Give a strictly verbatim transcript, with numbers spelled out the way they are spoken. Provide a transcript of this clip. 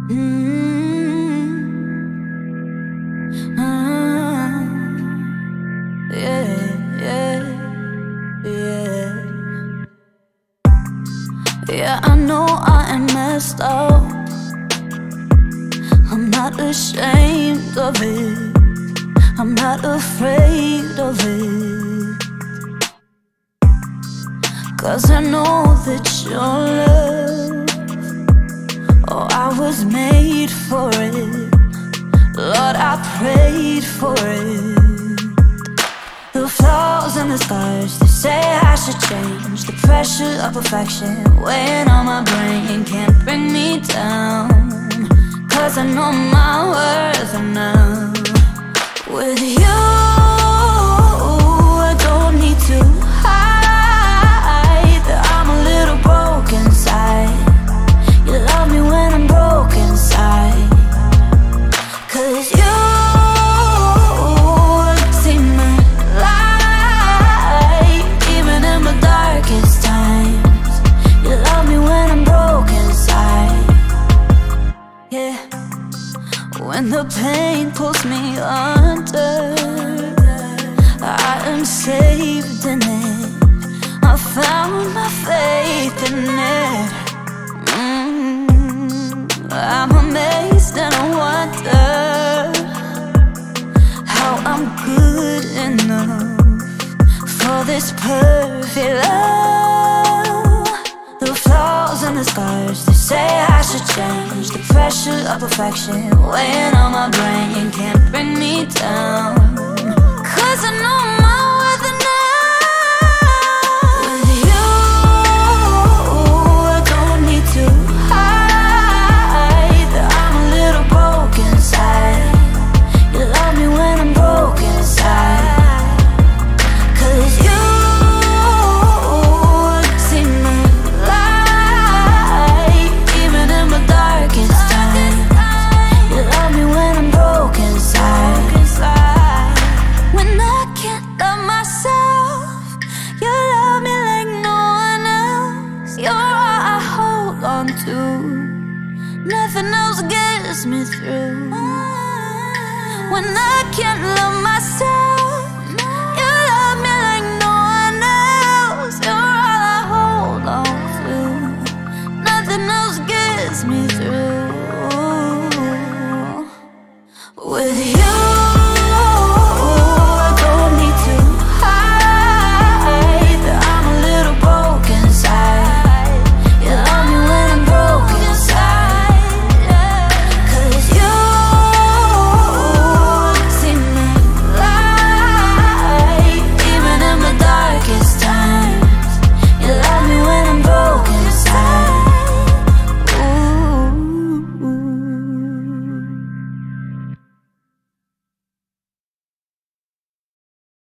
Mm-hmm. uh, yeah, yeah, yeah. Yeah, I know I am messed up. I'm not ashamed of it. I'm not afraid of it. 'Cause I know that your love, oh, I was made for it. Lord, I prayed for it. The flaws and the scars, they say I should change. The pressure of perfection weighing on my brain can't bring me down, 'cause I know my worth enough. With you, I don't need to hide that I'm a little broken inside. You love me when I'm broken inside, 'cause you see my light, even in my darkest times. You love me when I'm broken inside, yeah. When the pain pulls me under, I am saved in it. I found my faith in it. mm, I'm amazed and I wonder how I'm good enough for this perfect love. The flaws and the scars, they say I should change. The pressure of perfection weighing on my brain can't bring me down, 'cause I know my worth enough. With you, I don't need to hide that I'm a little broken inside. You love me when I'm broken inside, 'cause you see my light, even in my darkest times. You love me when I'm broken inside. When I can't love myself, you love me like no one else. You're all I hold on to, nothing else gets me through. When I can't love myself,